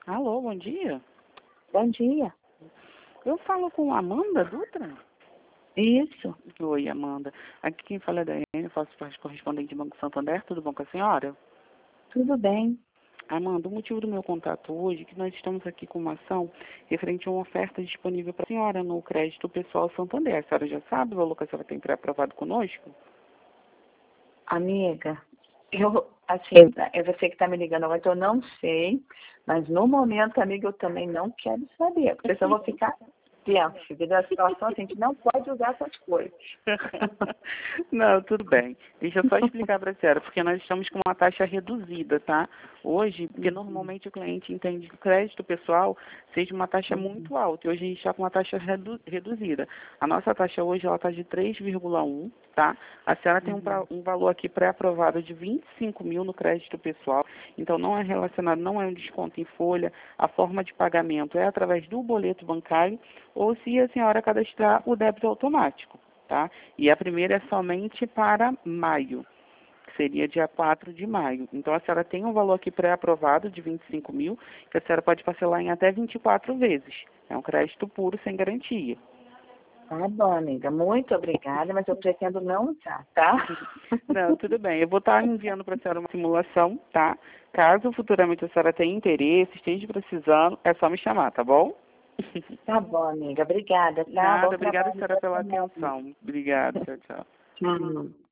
Alô, bom dia. Bom dia. Eu falo com a Amanda Dutra? Isso. Oi, Amanda. Aqui quem fala é da Daiane, faço parte correspondente do Banco Santander. Tudo bom com a senhora? Tudo bem. Amanda, o motivo do meu contato hoje é que nós estamos aqui com uma ação referente a uma oferta disponível para a senhora no crédito pessoal Santander. A senhora já sabe o valor que a senhora tem pré-aprovado conosco? Amiga, é você que está me ligando agora, então eu não sei, mas no momento, amiga, eu também não quero saber, porque senão eu vou ficar tenso. Devido à situação, a gente não pode usar essas coisas. Não, tudo bem. Deixa eu só explicar para a senhora, porque nós estamos com uma taxa reduzida, tá? Hoje, porque normalmente o cliente entende que o crédito pessoal seja uma taxa muito alta, e hoje a gente está com uma taxa reduzida. A nossa taxa hoje ela está de 3,1, tá? A senhora tem um valor aqui pré-aprovado de 25 mil no crédito pessoal, então não é relacionado, não é um desconto em folha, a forma de pagamento é através do boleto bancário, ou se a senhora cadastrar o débito automático, tá? E a primeira é somente para maio, que seria dia 4 de maio. Então, a senhora tem um valor aqui pré-aprovado de 25 mil, que a senhora pode parcelar em até 24 vezes. É um crédito puro, sem garantia. Tá bom, amiga. Muito obrigada, mas eu pretendo não usar, tá? Não, tudo bem. Eu vou estar enviando para a senhora uma simulação, tá? Caso futuramente a senhora tenha interesse, esteja precisando, é só me chamar, tá bom? Tá bom, amiga. Obrigada, tá? Nada, Bom obrigada, trabalho senhora, pra pela você, atenção. Obrigada, tchau, tchau. amiga.